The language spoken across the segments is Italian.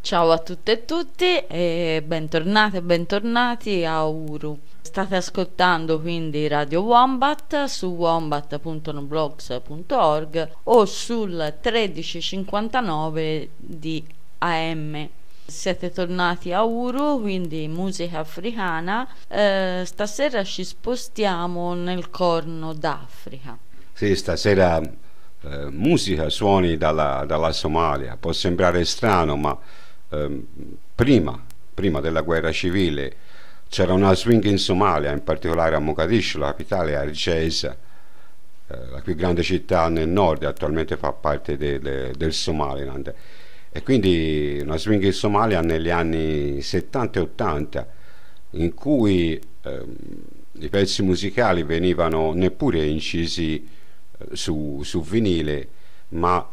Ciao a tutte e tutti e bentornate e bentornati a Uru. State ascoltando quindi Radio Wombat su wombat.noblogs.org o sul 1359 di AM. Siete tornati a Uru, quindi musica africana. Stasera ci spostiamo nel Corno d'Africa. Sì, stasera musica, suoni dalla Somalia. Può sembrare strano, ma ehm, prima della guerra civile c'era una swing in Somalia, in particolare a Mogadiscio, la capitale Hargeisa, la più grande città nel nord, attualmente fa parte del Somaliland. E quindi una swing in Somalia negli anni 70 e 80, in cui i pezzi musicali venivano neppure incisi su vinile, ma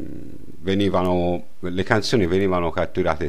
le canzoni venivano catturate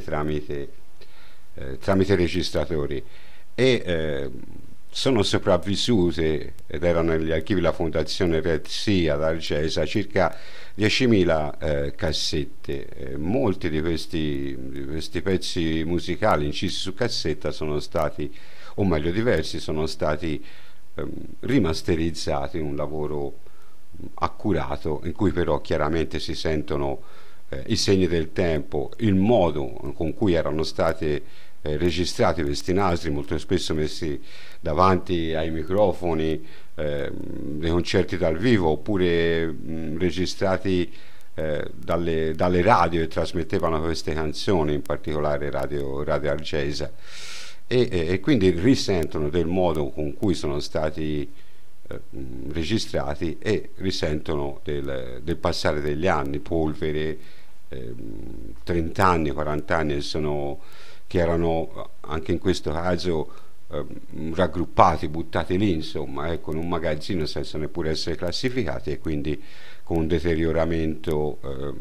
tramite registratori e sono sopravvissute, ed erano negli archivi della Fondazione Red Sea ad Argesa, circa 10.000 cassette. Molti di questi pezzi musicali incisi su cassetta sono stati, o meglio diversi, sono stati rimasterizzati in un lavoro accurato, in cui però chiaramente si sentono i segni del tempo, il modo con cui erano stati registrati questi nastri, molto spesso messi davanti ai microfoni dei concerti dal vivo, oppure registrati dalle radio che trasmettevano queste canzoni, in particolare Radio Argesa, e quindi risentono del modo con cui sono stati registrati, e risentono del passare degli anni, polvere, 30 anni, 40 anni che erano anche in questo caso raggruppati, buttati lì, insomma, in un magazzino senza neppure essere classificati, e quindi con un deterioramento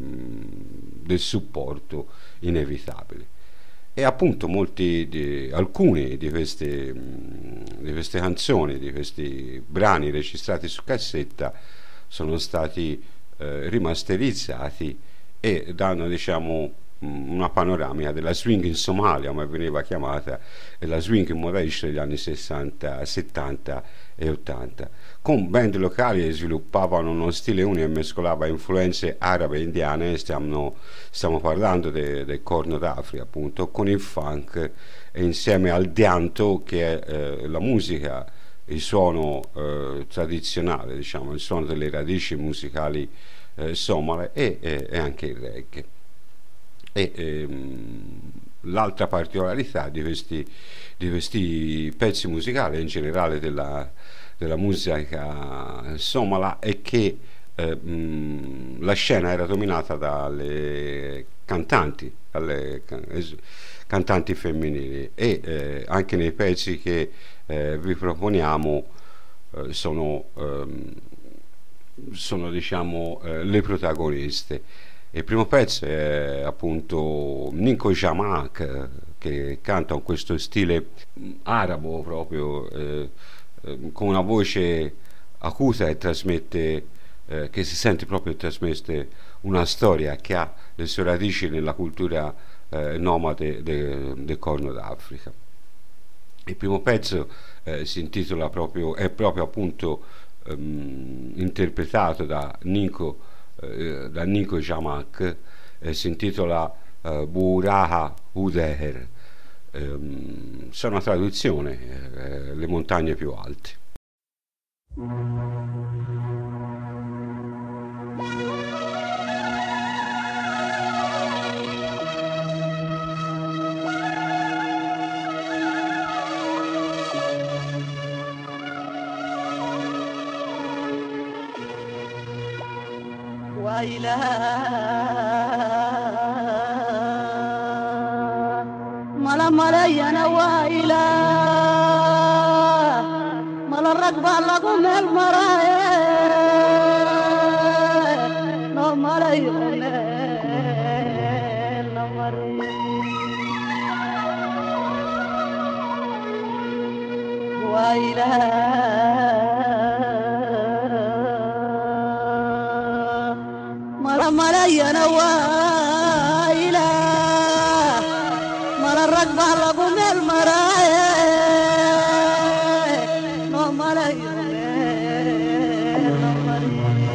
del supporto inevitabile. E appunto alcuni di queste canzoni, di questi brani registrati su cassetta, sono stati rimasterizzati e danno, diciamo, una panoramica della swing in Somalia, come veniva chiamata, e la swing in Mogadiscio degli anni 60, 70 e 80, con band locali che sviluppavano uno stile unico e mescolava influenze arabe e indiane. Stiamo parlando del Corno d'Africa, appunto, con il funk, e insieme al dianto, che è la musica, il suono tradizionale, diciamo, il suono delle radici musicali somale, e anche il reggae. L'altra particolarità di questi pezzi musicali, in generale della musica somala, è che la scena era dominata dalle cantanti femminili, e anche nei pezzi che vi proponiamo sono, diciamo, le protagoniste. Il primo pezzo è appunto Ninko Jamak, che canta con questo stile arabo proprio, con una voce acuta, e trasmette, che si sente proprio trasmette una storia che ha le sue radici nella cultura nomade del Corno d'Africa. Il primo pezzo si intitola è proprio appunto interpretato da Ninko Jamak, si intitola Buraha Udeher, c'è una traduzione, le montagne più alte. ويلا ملا ملا يا ويلا ملا الرقبة لكم المرايا نو ملا ويلا ملا يا نوايلا balla come il mare, non male io non male.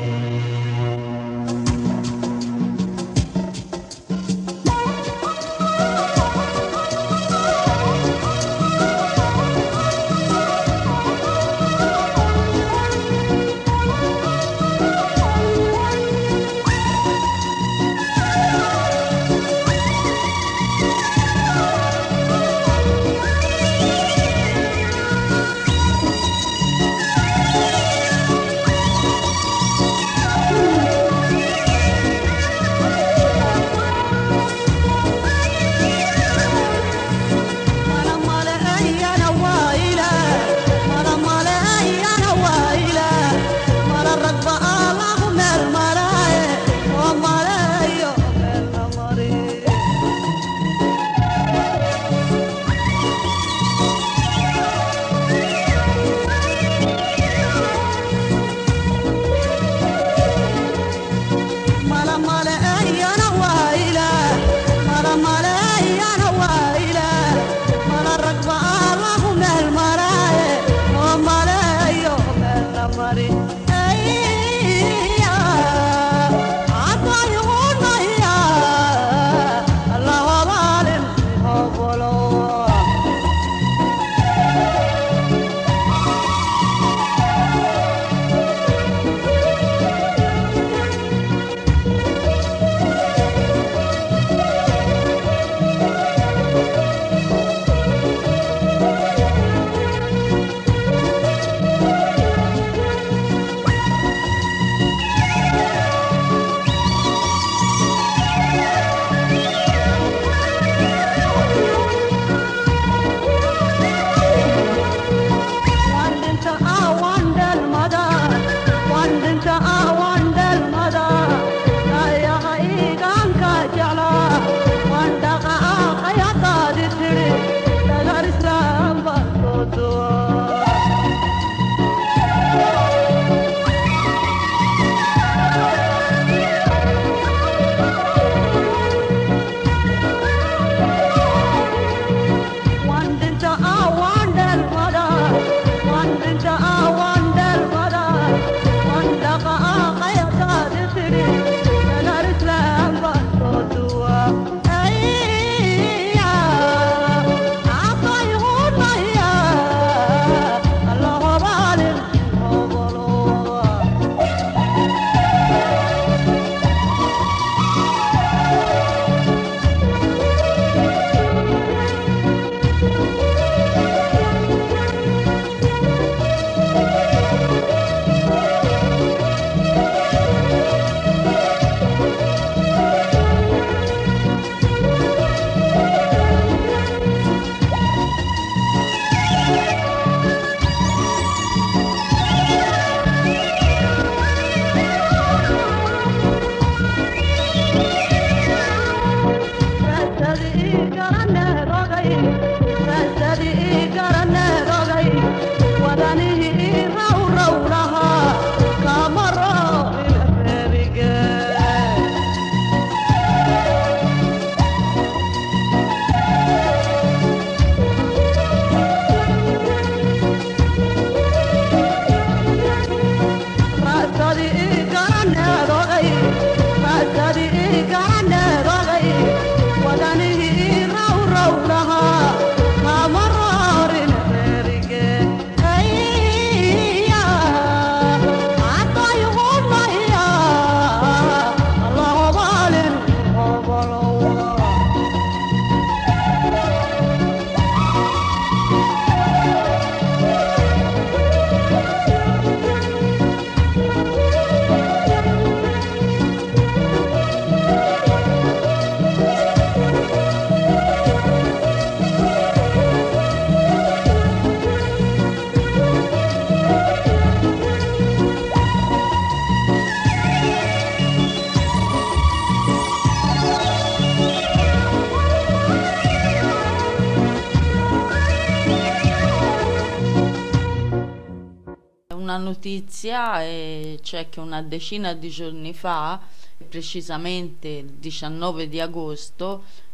una notizia, c'è che una decina di giorni fa, precisamente il 19 di agosto,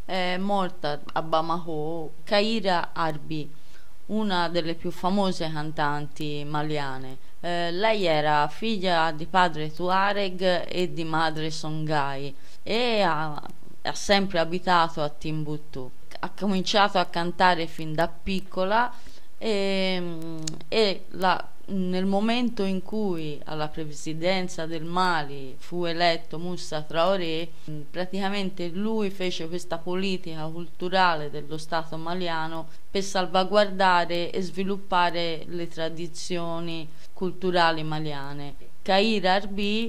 è morta a Bamako Kaira Arbi, una delle più famose cantanti maliane. Lei era figlia di padre Tuareg e di madre Songhai e ha sempre abitato a Timbuktu. Ha cominciato a cantare fin da piccola e nel momento in cui alla presidenza del Mali fu eletto Moussa Traoré, praticamente lui fece questa politica culturale dello Stato maliano per salvaguardare e sviluppare le tradizioni culturali maliane. Kaira Arbi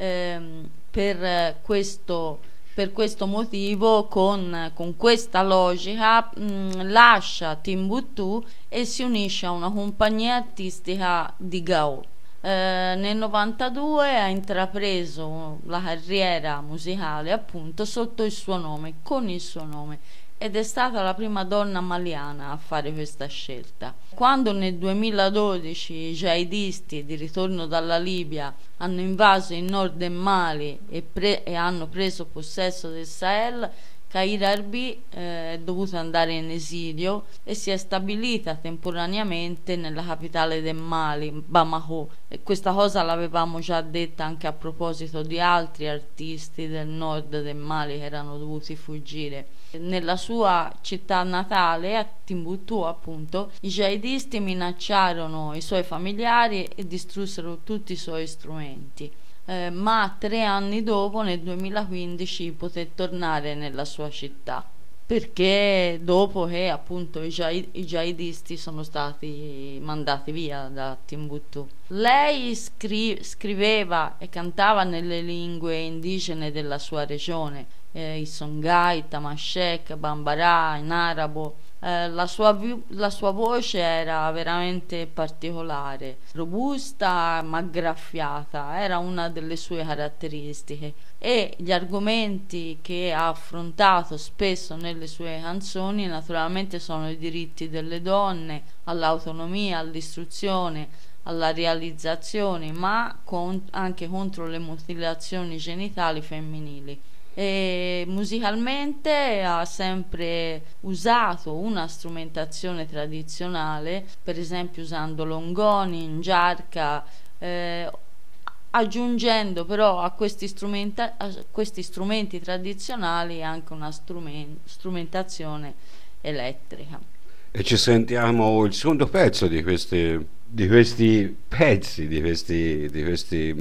per questo motivo, con questa logica, lascia Timbuktu e si unisce a una compagnia artistica di Gao. Nel 92 ha intrapreso la carriera musicale appunto sotto il suo nome, con il suo nome, ed è stata la prima donna maliana a fare questa scelta. Quando nel 2012 i jihadisti di ritorno dalla Libia hanno invaso il nord del Mali e hanno preso possesso del Sahel, Kaira Arbi è dovuta andare in esilio e si è stabilita temporaneamente nella capitale del Mali, Bamako. E questa cosa l'avevamo già detta anche a proposito di altri artisti del nord del Mali che erano dovuti fuggire. Nella sua città natale, a Timbuktu appunto, i jihadisti minacciarono i suoi familiari e distrussero tutti i suoi strumenti. Ma 3 anni dopo, nel 2015, poté tornare nella sua città, perché dopo che appunto i jihadisti sono stati mandati via da Timbuktu. Lei scriveva e cantava nelle lingue indigene della sua regione, il Songhai, il Tamashek, Bambara, in arabo. La sua voce era veramente particolare, robusta ma graffiata, era una delle sue caratteristiche, e gli argomenti che ha affrontato spesso nelle sue canzoni naturalmente sono i diritti delle donne, all'autonomia, all'istruzione, alla realizzazione, ma anche contro le mutilazioni genitali femminili. E musicalmente ha sempre usato una strumentazione tradizionale, per esempio usando longoni, ngiarca, aggiungendo però a questi strumenti tradizionali anche una strumentazione elettrica. E ci sentiamo il secondo pezzo di questi pezzi, di queste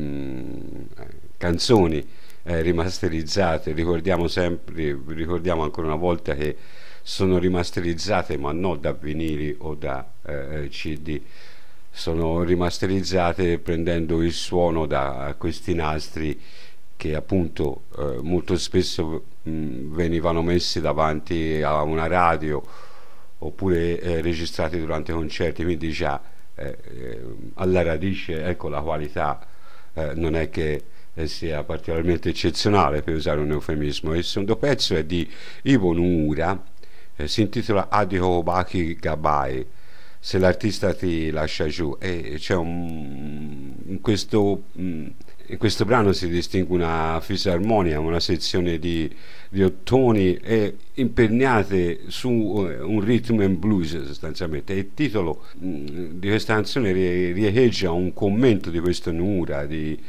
canzoni rimasterizzate. Ricordiamo ancora una volta che sono rimasterizzate, ma non da vinili o da CD, sono rimasterizzate prendendo il suono da questi nastri che appunto molto spesso venivano messi davanti a una radio oppure registrati durante concerti, quindi già alla radice, ecco, la qualità non è che sia particolarmente eccezionale, per usare un eufemismo. Il secondo pezzo è di Ivo Nuura, si intitola Adiho Baki Gabai, se l'artista ti lascia giù, e c'è in questo brano si distingue una fisarmonia, una sezione di ottoni imperniate su un rhythm and blues sostanzialmente. Il titolo di questa canzone riecheggia un commento di questo Nuura,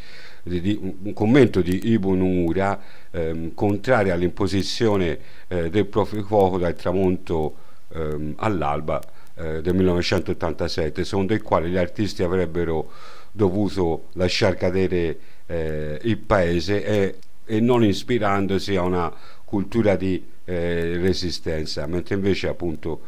un commento di Ivo Nuura, contrario all'imposizione del proprio fuoco dal tramonto all'alba del 1987, secondo il quale gli artisti avrebbero dovuto lasciar cadere il paese e non ispirandosi a una cultura di resistenza, mentre invece appunto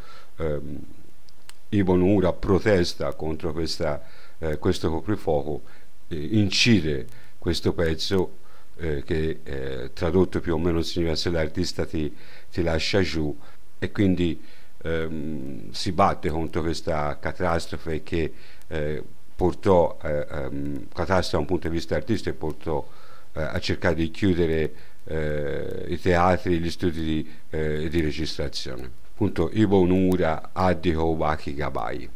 Ivo Nuura protesta contro questo coprifuoco, incide questo pezzo che tradotto più o meno significa se l'artista ti lascia giù, e quindi si batte contro questa catastrofe che portò catastrofe da un punto di vista artistico, e portò a cercare di chiudere i teatri, gli studi di registrazione. Appunto, Ivo Nuura, Addi Houbaki Gabai.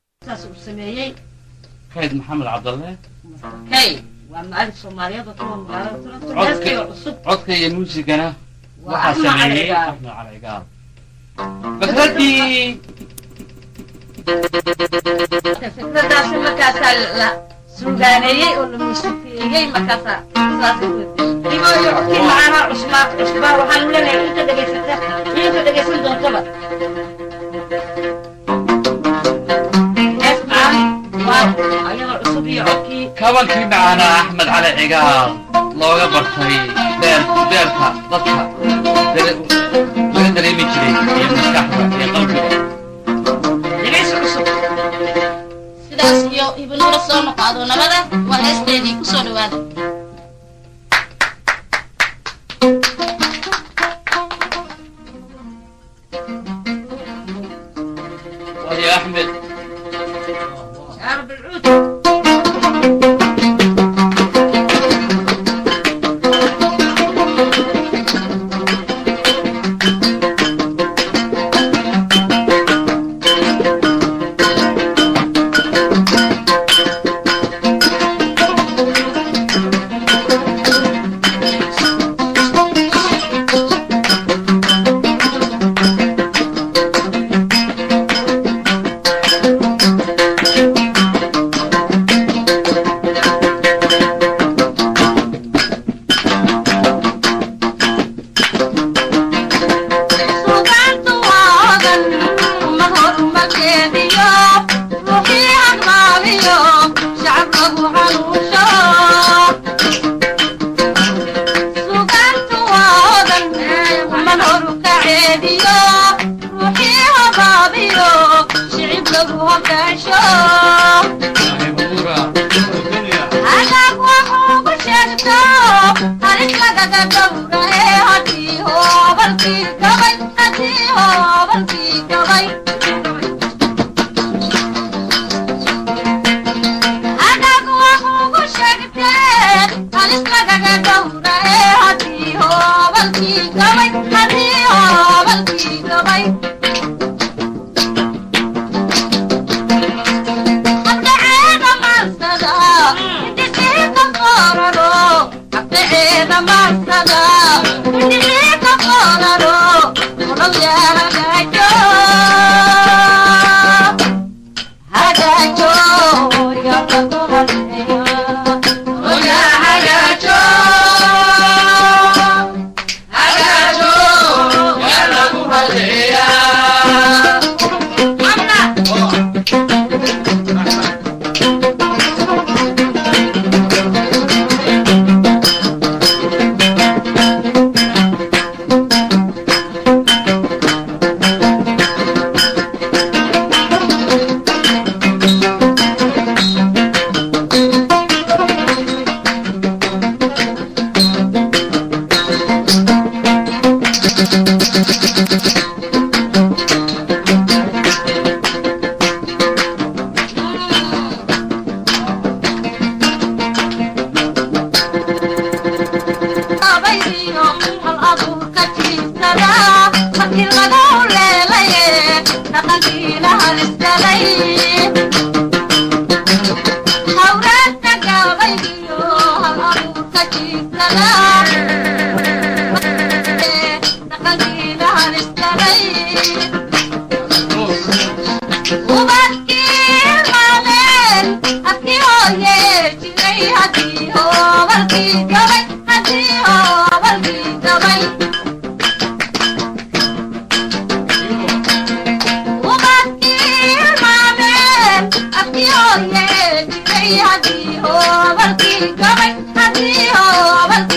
خالد محمد عبد الله هاي واما قالت صوماليا بطلون عدك يا موسيقى وحسني أحمد على عقاب فكرتي فكرتاas markaasaa la suugaaneeyey oo la musiifeeyey markaasaa saas dhibooyo kii macaanaa cusbaa waxaan leeyahay inta dhegaysan doontaba ayagoo cusub iyo codkii kabankii macaanaa axmed cali cigaal looga bartay beerka dadka laga dareemi jiray iyo maskaxda iyo qalbiga dhegaysi cusub sidaas iyo ibnuura soo noqaado nabada waa heesteedii ku soo dhawaada وهي أحمد شعر بالعود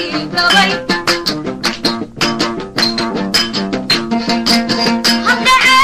I'm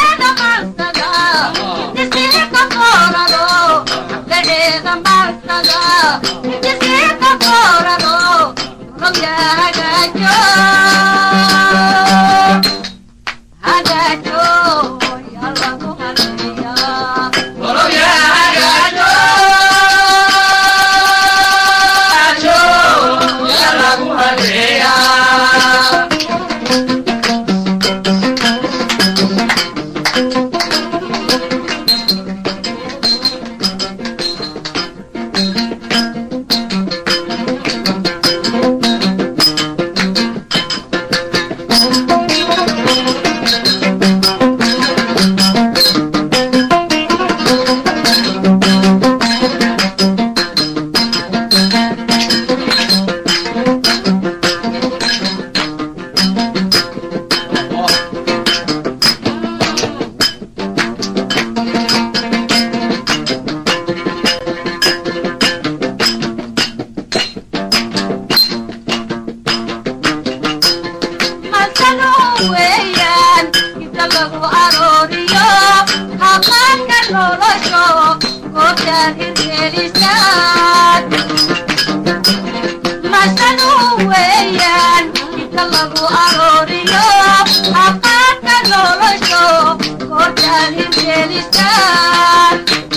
aroriyo haqaanka nolosho goobtaan hirgelisaan masanu weeyaan inta lagu aroriyo haqaanka nolosho goobtaan hirgelisaan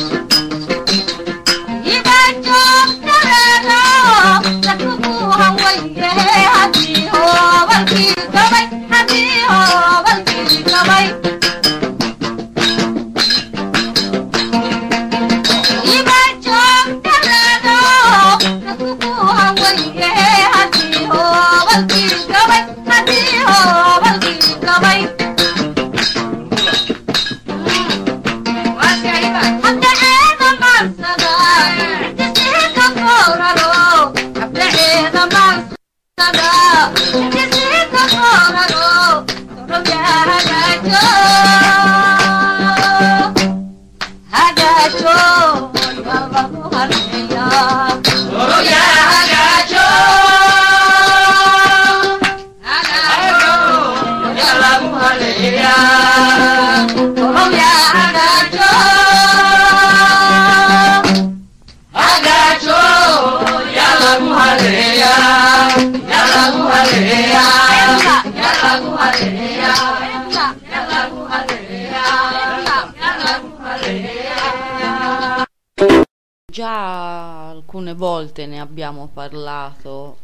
Già alcune volte ne abbiamo parlato,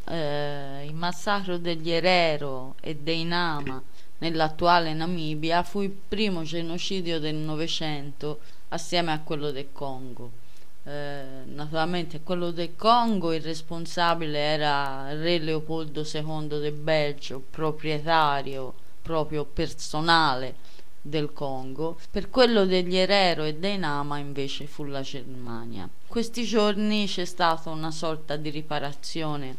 il massacro degli Herero e dei Nama nell'attuale Namibia fu il primo genocidio del Novecento assieme a quello del Congo. Naturalmente quello del Congo il responsabile era il re Leopoldo II del Belgio, proprietario proprio personale del Congo. Per quello degli Herero e dei Nama invece fu la Germania. Questi giorni c'è stata una sorta di riparazione,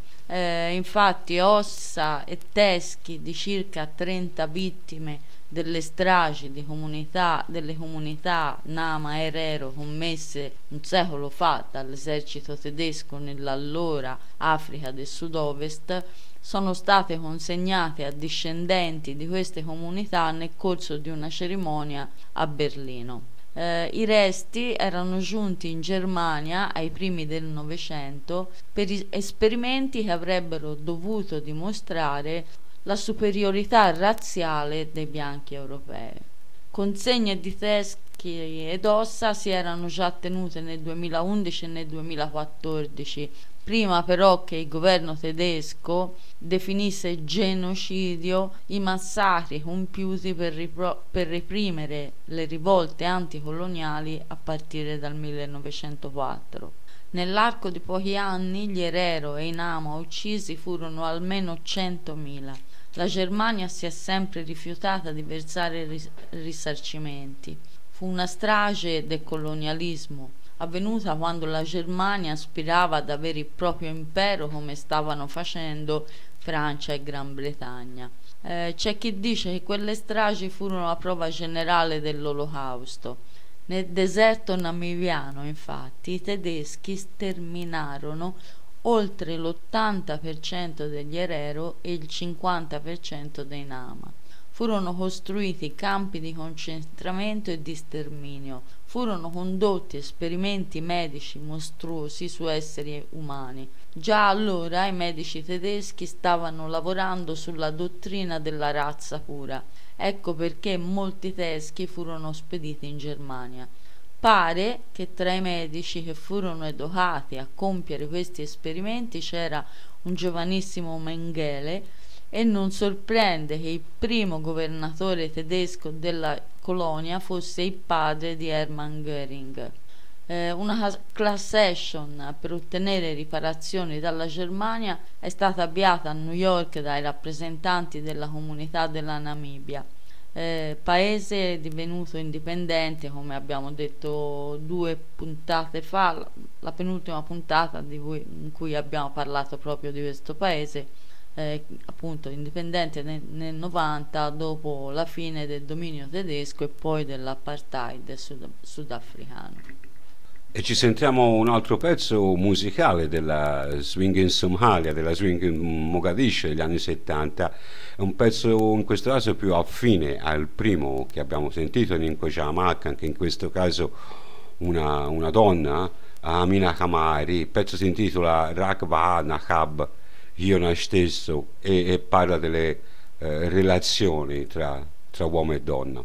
infatti ossa e teschi di circa 30 vittime delle stragi delle comunità Nama e Herero commesse un secolo fa dall'esercito tedesco nell'allora Africa del Sud-Ovest sono state consegnate a discendenti di queste comunità nel corso di una cerimonia a Berlino. I resti erano giunti in Germania ai primi del Novecento per esperimenti che avrebbero dovuto dimostrare la superiorità razziale dei bianchi europei. Consegne di teschi ed ossa si erano già tenute nel 2011 e nel 2014, prima però che il governo tedesco definisse genocidio i massacri compiuti per reprimere le rivolte anticoloniali a partire dal 1904. Nell'arco di pochi anni gli Herero e i Nama uccisi furono almeno 100.000. La Germania si è sempre rifiutata di versare risarcimenti. Fu una strage del colonialismo, avvenuta quando la Germania aspirava ad avere il proprio impero come stavano facendo Francia e Gran Bretagna. C'è chi dice che quelle stragi furono la prova generale dell'Olocausto. Nel deserto namibiano, infatti, i tedeschi sterminarono oltre l'80% degli Herero e il 50% dei Nama. Furono costruiti campi di concentramento e di sterminio. Furono condotti esperimenti medici mostruosi su esseri umani. Già allora i medici tedeschi stavano lavorando sulla dottrina della razza pura. Ecco perché molti teschi furono spediti in Germania. Pare che tra i medici che furono educati a compiere questi esperimenti c'era un giovanissimo Mengele, e non sorprende che il primo governatore tedesco della colonia fosse il padre di Hermann Göring. Una class action per ottenere riparazioni dalla Germania è stata avviata a New York dai rappresentanti della comunità della Namibia, paese divenuto indipendente, come abbiamo detto 2 puntate fa, la penultima puntata in cui abbiamo parlato proprio di questo paese. Appunto indipendente nel 90 dopo la fine del dominio tedesco e poi dell'apartheid sudafricano. E ci sentiamo un altro pezzo musicale della swing in Somalia, della swing in Mogadiscio degli anni 70. È un pezzo in questo caso più affine al primo che abbiamo sentito, Ninko Jamak, anche in questo caso una donna, Amina Kamari. Il pezzo si intitola Rakba Nahab, io stesso, e parla delle relazioni tra uomo e donna.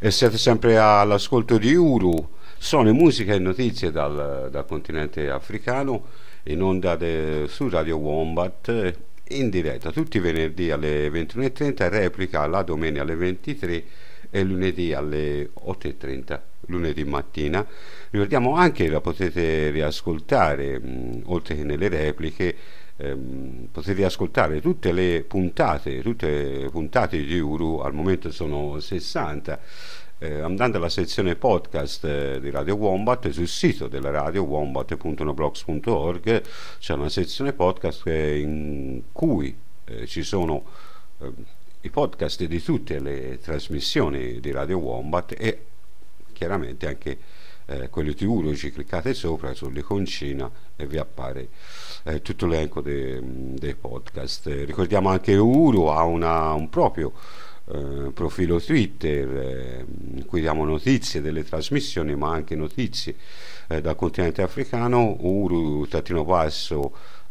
E siete sempre all'ascolto di Uru, sono musica e notizie dal continente africano, in onda su Radio Wombat, in diretta tutti i venerdì alle 21:30, replica la domenica alle 23 e lunedì alle 8:30, lunedì mattina. Ricordiamo anche che la potete riascoltare, oltre che nelle repliche, potete riascoltare tutte le puntate di Uru, al momento sono 60, andando alla sezione podcast di Radio Wombat sul sito della radio wombat.noblogs.org. c'è una sezione podcast in cui ci sono i podcast di tutte le trasmissioni di Radio Wombat e chiaramente anche quelli di Uru. Ci cliccate sopra sull'iconcina e vi appare tutto l'elenco dei podcast. Ricordiamo anche Uru ha un proprio profilo Twitter in cui diamo notizie delle trasmissioni, ma anche notizie dal continente africano, Uru-RW,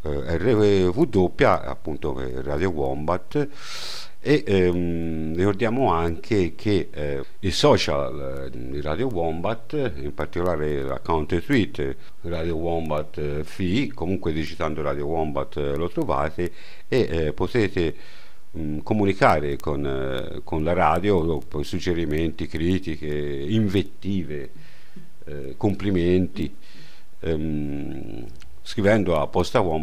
appunto Radio Wombat. E ricordiamo anche che i social di Radio Wombat, in particolare l'account Twitter Radio Wombat comunque digitando Radio Wombat lo trovate, e potete comunicare con la radio, poi suggerimenti, critiche, invettive, complimenti, scrivendo a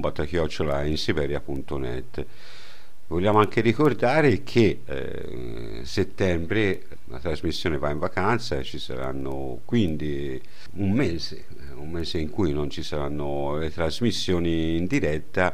postawombat@insiberia.net. Vogliamo anche ricordare che settembre la trasmissione va in vacanza, ci saranno quindi un mese in cui non ci saranno le trasmissioni in diretta,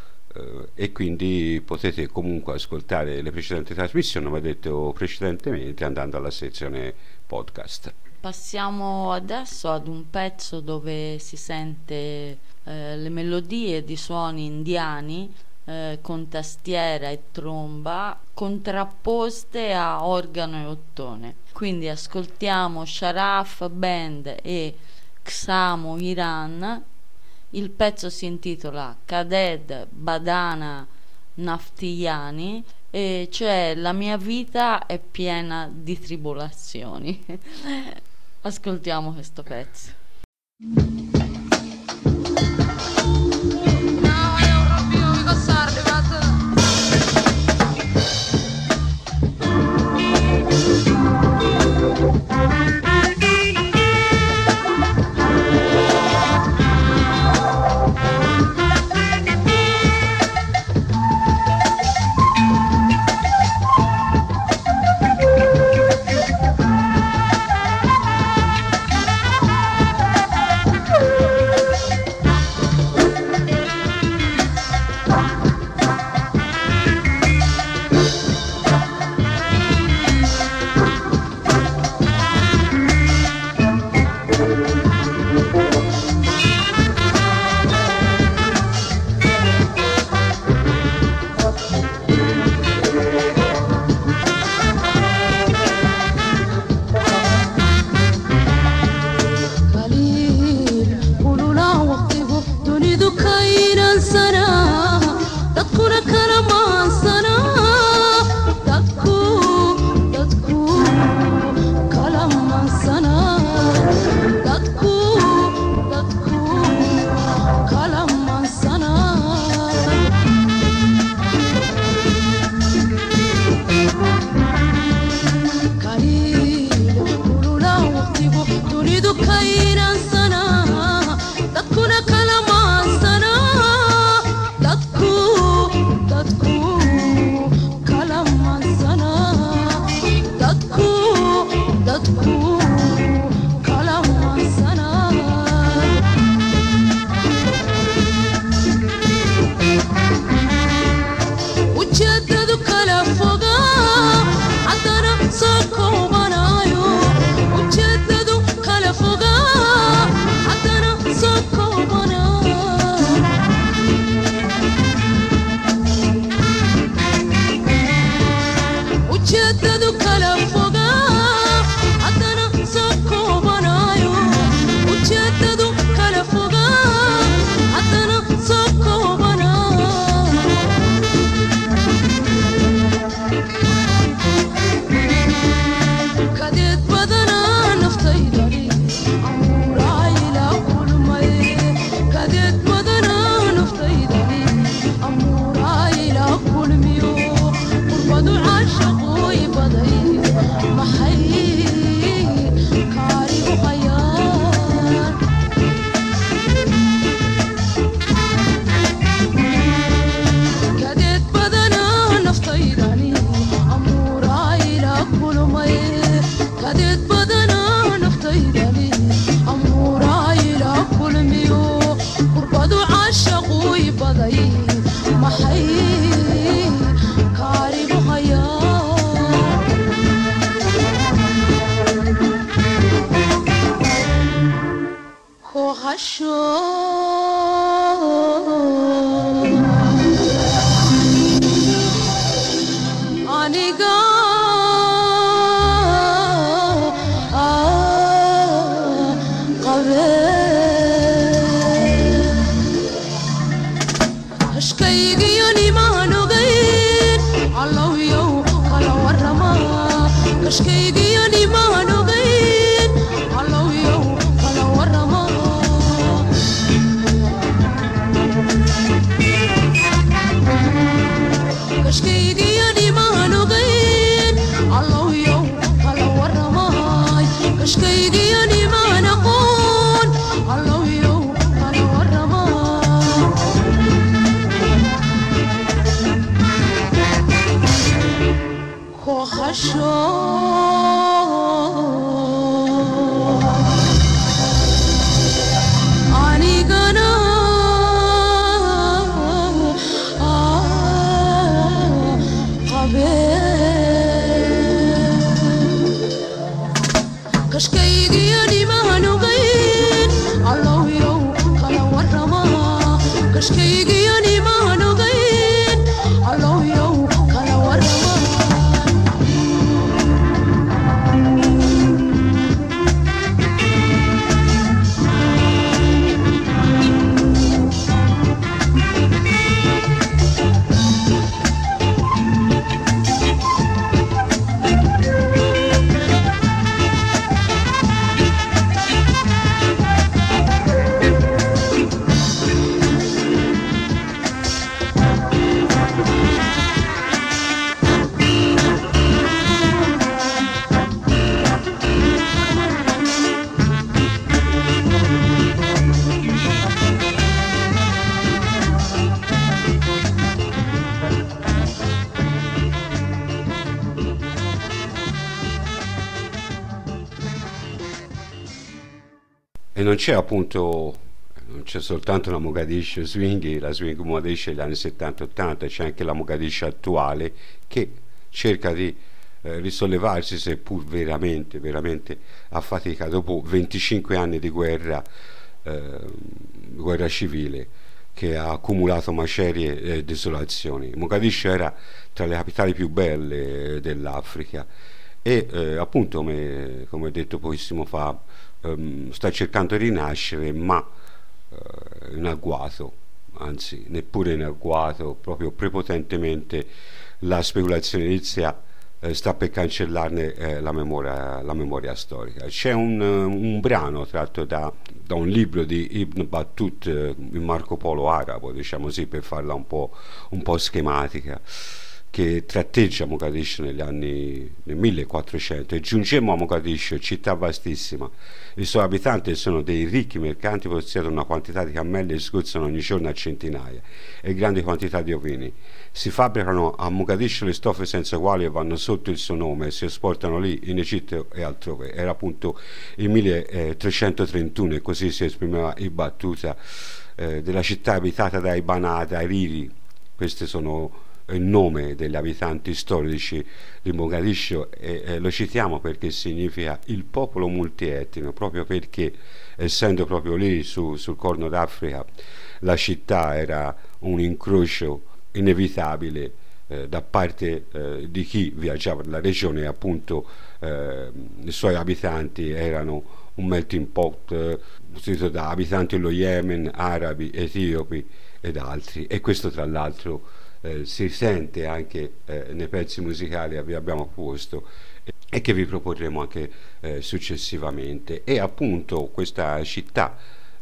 e quindi potete comunque ascoltare le precedenti trasmissioni, come detto precedentemente, andando alla sezione podcast. Passiamo adesso ad un pezzo dove si sente le melodie di suoni indiani con tastiera e tromba contrapposte a organo e ottone. Quindi ascoltiamo Sharaf Band e Xamo Iran. Il pezzo si intitola Kaded Badana Naftiyani, e cioè la mia vita è piena di tribolazioni. Ascoltiamo questo pezzo. Soko banayo, ucheddadu kala fogaa. E non c'è appunto, non c'è soltanto la Mogadiscio Swing, la Swing Mogadiscio degli anni 70-80, c'è anche la Mogadiscio attuale che cerca di risollevarsi, seppur veramente, veramente a fatica, dopo 25 anni di guerra civile che ha accumulato macerie e desolazioni. Mogadiscio era tra le capitali più belle dell'Africa e appunto, come detto pochissimo fa, sta cercando di rinascere, ma in agguato, anzi neppure in agguato, proprio prepotentemente la speculazione edilizia sta per cancellarne la memoria storica. C'è un brano tratto da un libro di Ibn Battuta, il Marco Polo arabo, diciamo così, per farla un po' schematica, che tratteggia Mogadiscio nel 1400 e giungemmo a Mogadiscio, città vastissima. I suoi abitanti sono dei ricchi mercanti, possiedono una quantità di cammelli e sgozzano ogni giorno a centinaia e grandi quantità di ovini. Si fabbricano a Mogadiscio le stoffe senza quali vanno sotto il suo nome e si esportano lì, in Egitto e altrove. Era appunto il 1331 e così si esprimeva i Battuta della città abitata dai Banata, Riri. Questi sono il nome degli abitanti storici di Mogadiscio e lo citiamo perché significa il popolo multietnico, proprio perché essendo proprio lì sul Corno d'Africa la città era un incrocio inevitabile da parte di chi viaggiava nella regione e appunto i suoi abitanti erano un melting pot costituito da abitanti dello Yemen, arabi, etiopi ed altri, e questo tra l'altro si sente anche nei pezzi musicali che vi abbiamo posto e che vi proporremo anche successivamente. E appunto questa città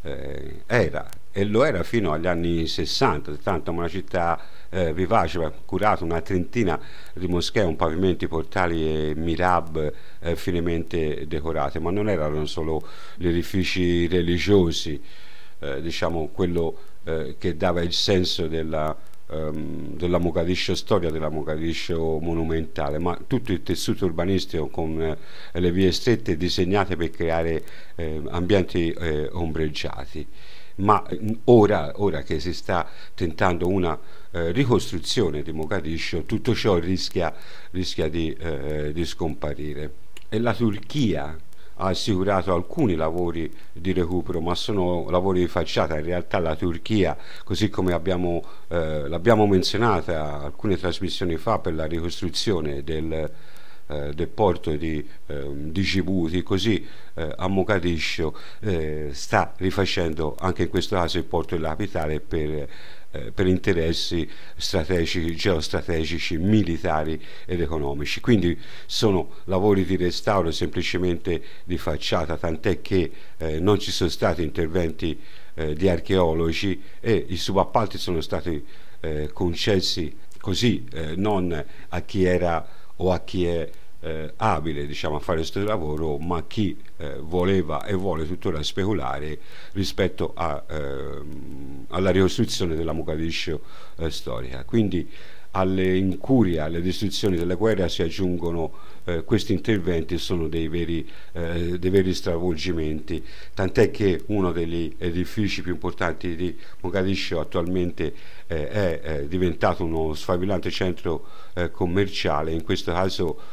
era e lo era fino agli anni 60-70, una città vivace, curata, una trentina di moschee, un pavimenti, portali e mirab finemente decorate, ma non erano solo gli edifici religiosi, diciamo quello che dava il senso della Mogadiscio storia, della Mogadiscio monumentale, ma tutto il tessuto urbanistico con le vie strette disegnate per creare ambienti ombreggiati. Ma ora che si sta tentando una ricostruzione di Mogadiscio, tutto ciò rischia di scomparire. E la Turchia ha assicurato alcuni lavori di recupero, ma sono lavori di facciata. In realtà la Turchia, così come l'abbiamo menzionata alcune trasmissioni fa per la ricostruzione del porto di Djibouti, così a Mogadiscio sta rifacendo anche in questo caso il porto della capitale per interessi strategici, geostrategici, militari ed economici. Quindi sono lavori di restauro semplicemente di facciata, tant'è che non ci sono stati interventi di archeologi e i subappalti sono stati concessi così, non a chi era o a chi è abile, diciamo, a fare questo lavoro, ma a chi voleva e vuole tuttora speculare rispetto alla ricostruzione della Mogadiscio storica. Quindi alle incurie, alle distruzioni della guerra si aggiungono questi interventi, sono dei veri stravolgimenti, tant'è che uno degli edifici più importanti di Mogadiscio attualmente è diventato uno sfavillante centro commerciale, in questo caso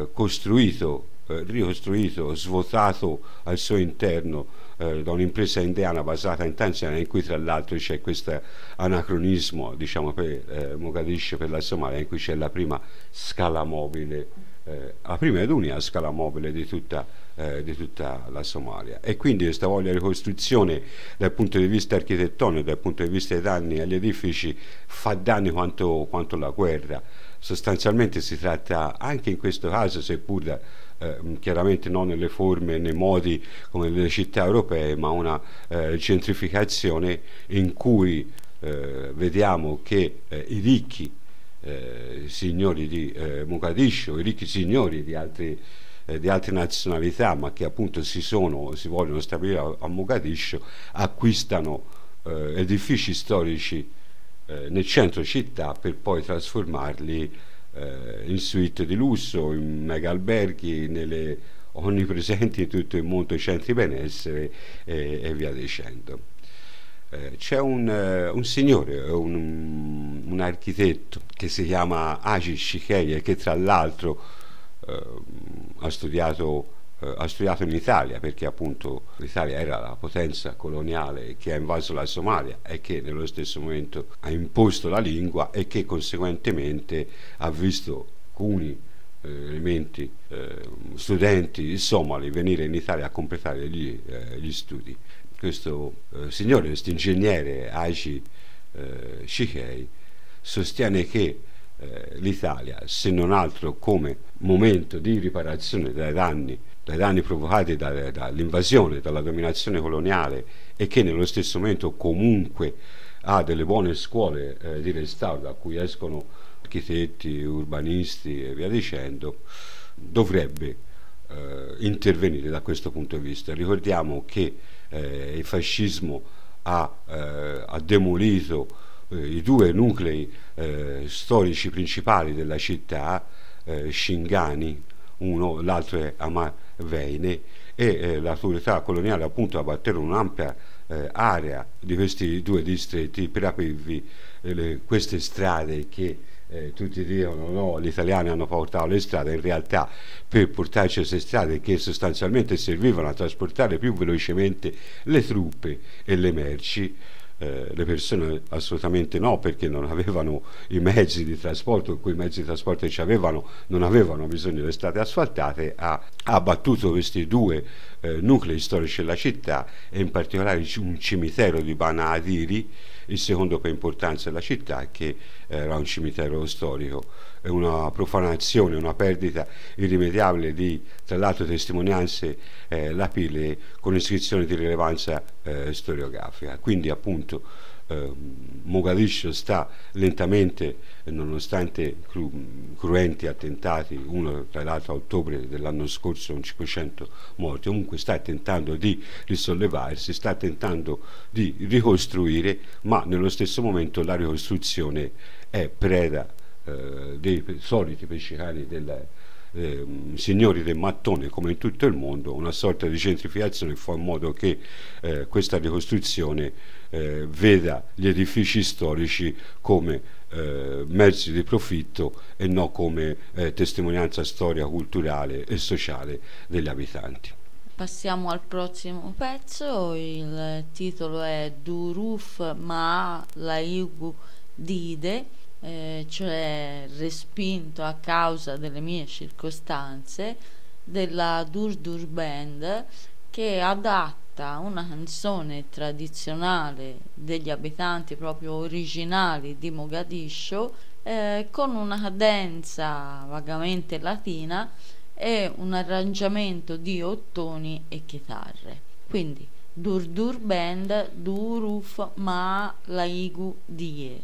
ricostruito, svuotato al suo interno da un'impresa indiana basata in Tanzania, in cui tra l'altro c'è questo anacronismo, diciamo, per Mogadiscio, per la Somalia, in cui c'è la prima scala mobile, la prima ed unica scala mobile di tutta la Somalia. E quindi questa voglia di ricostruzione dal punto di vista architettonico, dal punto di vista dei danni agli edifici, fa danni quanto la guerra. Sostanzialmente si tratta anche in questo caso, seppur chiaramente non nelle forme e nei modi come nelle città europee, ma una gentrificazione in cui vediamo che i ricchi signori di Mogadiscio, i ricchi signori di altre nazionalità, ma che appunto si vogliono stabilire a Mogadiscio, acquistano edifici storici nel centro città per poi trasformarli in suite di lusso, in mega alberghi, nelle onnipresenti in tutto il mondo centri benessere e via dicendo. C'è un signore, un architetto che si chiama Haji Shikeye, che tra l'altro ha studiato in Italia, perché appunto l'Italia era la potenza coloniale che ha invaso la Somalia e che nello stesso momento ha imposto la lingua e che conseguentemente ha visto alcuni elementi studenti somali venire in Italia a completare gli studi. Questo signore, questo ingegnere Haji Shikeye, sostiene che l'Italia, se non altro come momento di riparazione dai danni provocati dall'invasione, dalla dominazione coloniale, e che nello stesso momento comunque ha delle buone scuole di restauro da cui escono architetti, urbanisti e via dicendo, dovrebbe intervenire da questo punto di vista. Ricordiamo che il fascismo ha demolito i due nuclei storici principali della città, Shingani, l'altro è Amaveine, e l'autorità coloniale appunto abbattere un'ampia area di questi due distretti per aprirvi queste strade che tutti dicono no, gli italiani hanno portato le strade, in realtà per portarci queste strade che sostanzialmente servivano a trasportare più velocemente le truppe e le merci. Le persone assolutamente no, perché non avevano i mezzi di trasporto, quei mezzi di trasporto che ci avevano non avevano bisogno delle strade asfaltate. Ha abbattuto questi due nuclei storici della città, e in particolare un cimitero di Banadiri, il secondo per importanza della città, che era un cimitero storico. È una profanazione, una perdita irrimediabile di, tra l'altro, testimonianze lapidee con iscrizioni di rilevanza storiografica. Quindi appunto Mogadiscio sta lentamente, nonostante cruenti attentati, uno tra l'altro a ottobre dell'anno scorso con 500 morti, comunque sta tentando di risollevarsi, sta tentando di ricostruire, ma nello stesso momento la ricostruzione è preda dei soliti pescicani signori del mattone, come in tutto il mondo, una sorta di gentrificazione fa in modo che questa ricostruzione veda gli edifici storici come mezzi di profitto e non come testimonianza storica, culturale e sociale degli abitanti. Passiamo al prossimo pezzo, il titolo è Duruf Ma Laigu Dide, cioè respinto a causa delle mie circostanze, della Durdur Band, che adatta una canzone tradizionale degli abitanti proprio originali di Mogadiscio, con una cadenza vagamente latina e un arrangiamento di ottoni e chitarre. Quindi Durdur Band Duruf Ma Laigu Die.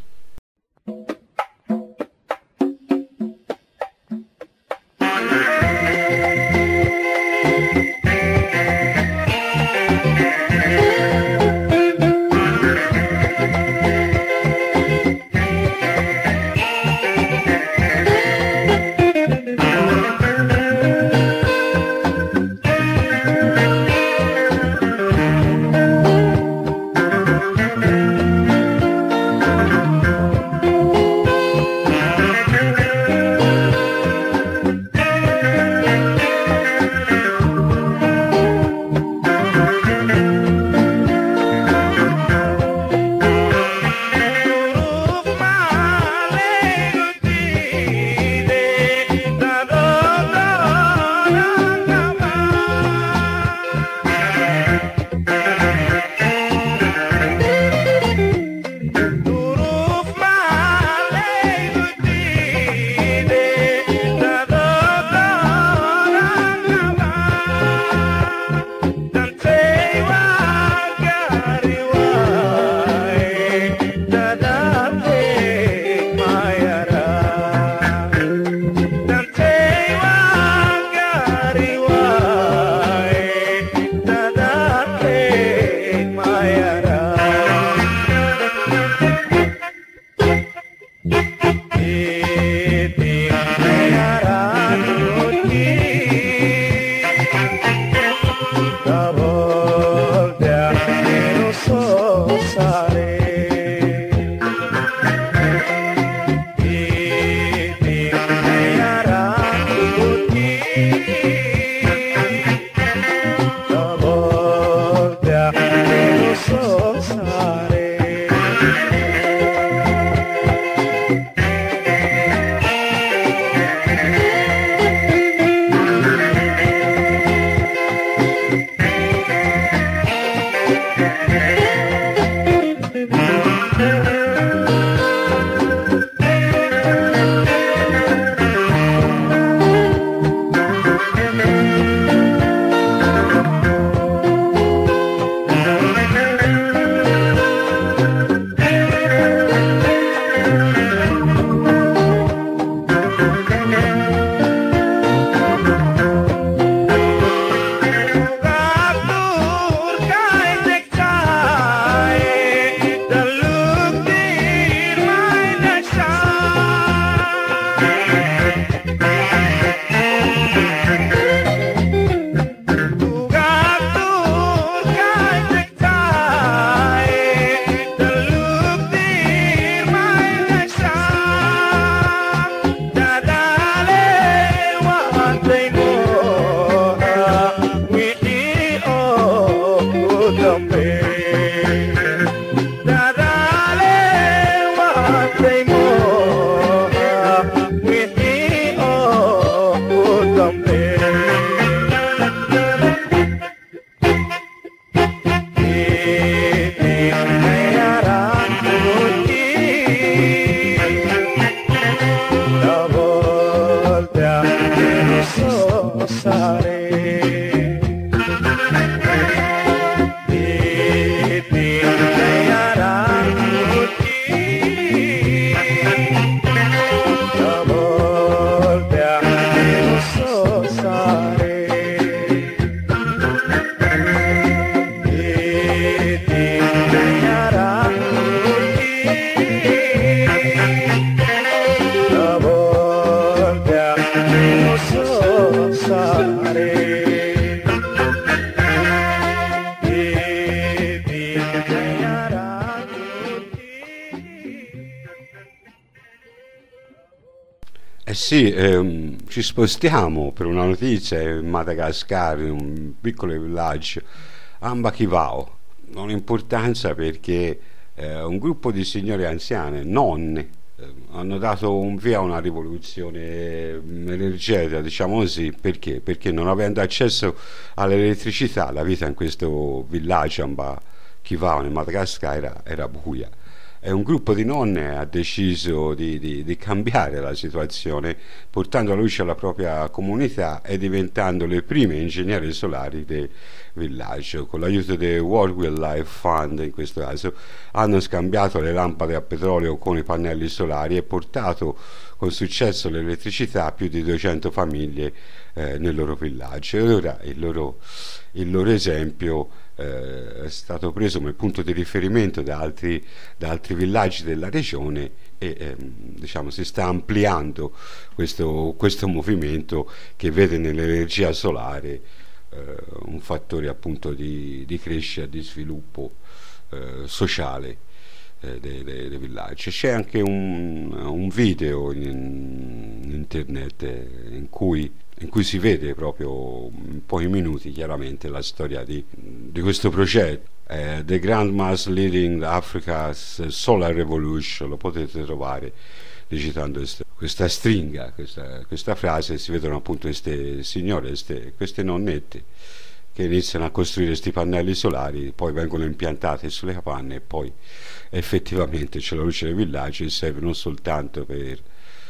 Eh sì, ci spostiamo per una notizia in Madagascar, in un piccolo villaggio, Ambakivao. Ha un'importanza perché un gruppo di signore anziane, nonne, hanno dato un via a una rivoluzione energetica, diciamo così, perché? Perché non avendo accesso all'elettricità, la vita in questo villaggio Ambakivao, in Madagascar, era buia. E un gruppo di nonne ha deciso di cambiare la situazione, portando la luce alla propria comunità e diventando le prime ingegneri solari del villaggio. Con l'aiuto del World Wildlife Fund, in questo caso, hanno scambiato le lampade a petrolio con i pannelli solari e portato con successo l'elettricità a più di 200 famiglie nel loro villaggio. E ora il loro esempio è stato preso come punto di riferimento da altri villaggi della regione e diciamo, si sta ampliando questo movimento che vede nell'energia solare un fattore appunto di crescita, di sviluppo sociale dei villaggi. C'è anche un video in internet in cui si vede proprio in pochi minuti chiaramente la storia di questo progetto. The Grandmas Leading Africa's Solar Revolution, lo potete trovare digitando questa stringa, questa frase. Si vedono appunto queste signore, queste nonnette che iniziano a costruire questi pannelli solari, poi vengono impiantati sulle capanne e poi effettivamente c'è la luce del villaggio e serve non soltanto per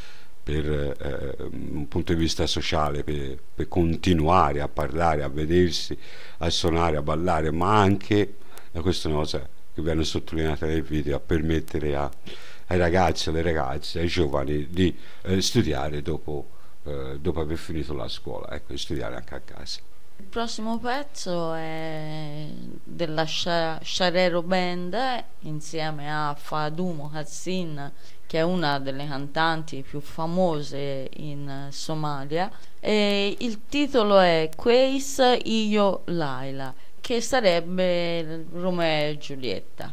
un punto di vista sociale, per continuare a parlare, a vedersi, a suonare, a ballare, ma anche, e questa è una cosa che viene sottolineata nel video, a permettere ai ragazzi, alle ragazze, ai giovani di studiare dopo aver finito la scuola, ecco, di studiare anche a casa. Il prossimo pezzo è della Sharero Band insieme a Faadumo Hassin, che è una delle cantanti più famose in Somalia, e il titolo è Queis Io Laila, che sarebbe Romeo e Giulietta.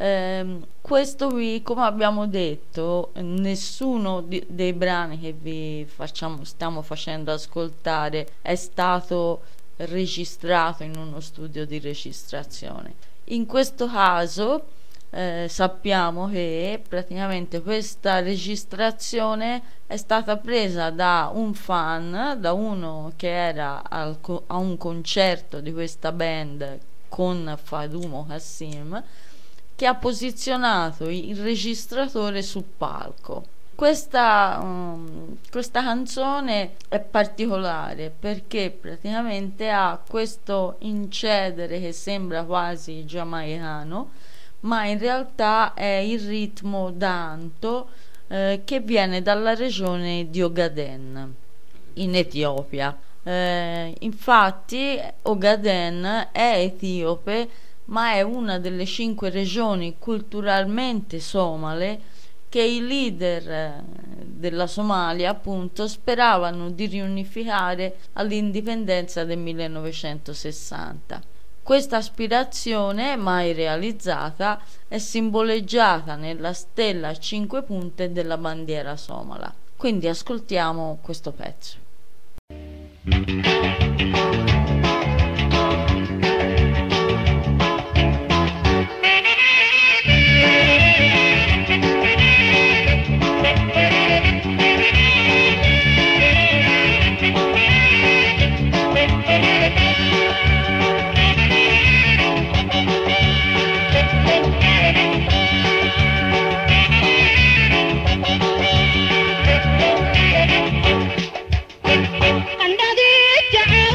Questo qui, come abbiamo detto, nessuno dei brani che stiamo facendo ascoltare è stato registrato in uno studio di registrazione. In questo caso sappiamo che praticamente questa registrazione è stata presa da un fan, da uno che era a un concerto di questa band con Faadumo Hassim, che ha posizionato il registratore sul palco. Questa canzone è particolare perché praticamente ha questo incedere che sembra quasi giamaicano, ma in realtà è il ritmo d'anto che viene dalla regione di Ogaden in Etiopia. Infatti Ogaden è etiope, ma è una delle 5 regioni culturalmente somale che i leader della Somalia appunto speravano di riunificare all'indipendenza del 1960. Questa aspirazione, mai realizzata, è simboleggiata nella stella a 5 punte della bandiera somala. Quindi ascoltiamo questo pezzo. Andadi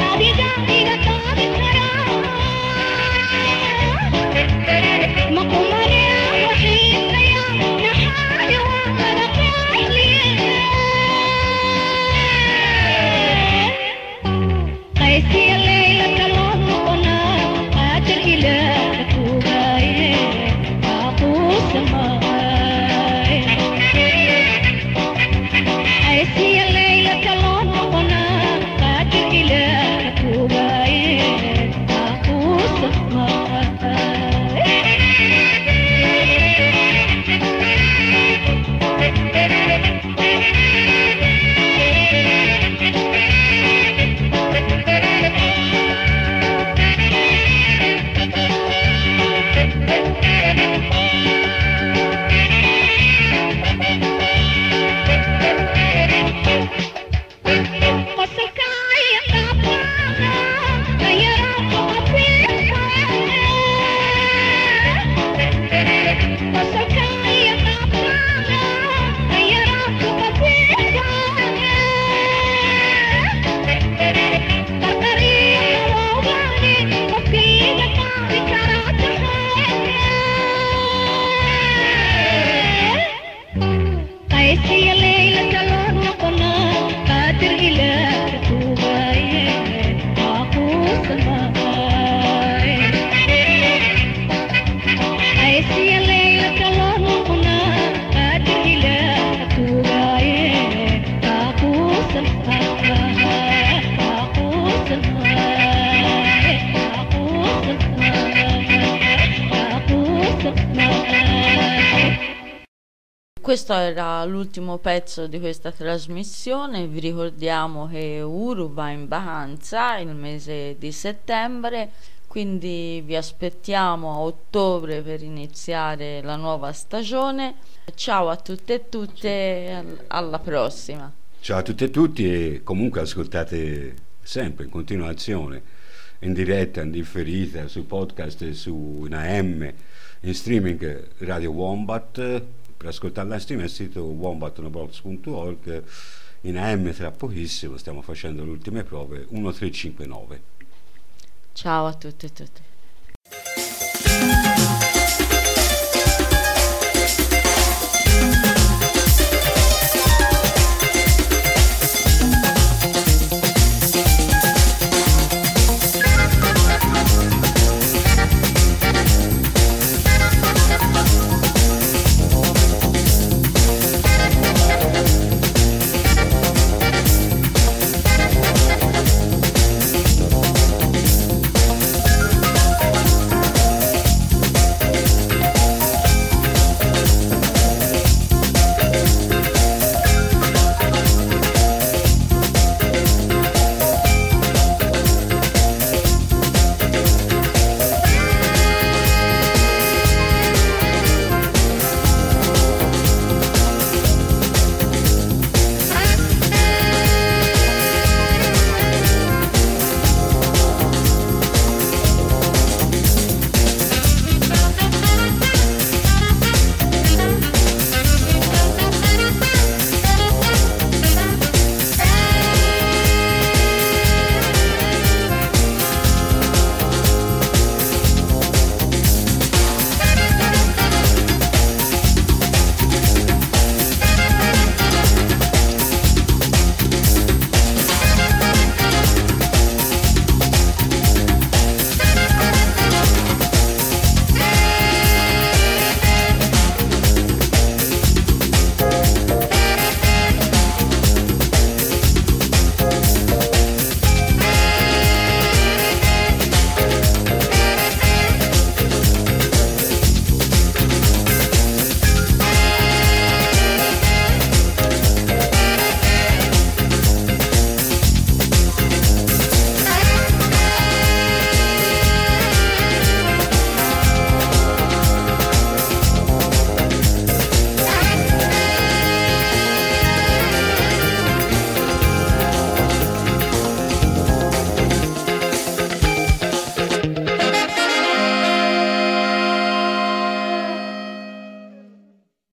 Questo era l'ultimo pezzo di questa trasmissione. Vi ricordiamo che Uru va in vacanza il mese di settembre, quindi vi aspettiamo a ottobre per iniziare la nuova stagione. Ciao a tutte e tutte, alla prossima. Ciao a tutte e tutti, e comunque ascoltate sempre in continuazione, in diretta, in differita, su podcast, in AM, in streaming Radio Wombat. Per ascoltarla in streaming è il sito wombatnobox.org. In AM tra pochissimo stiamo facendo le ultime prove 1359. Ciao a tutti e tutte.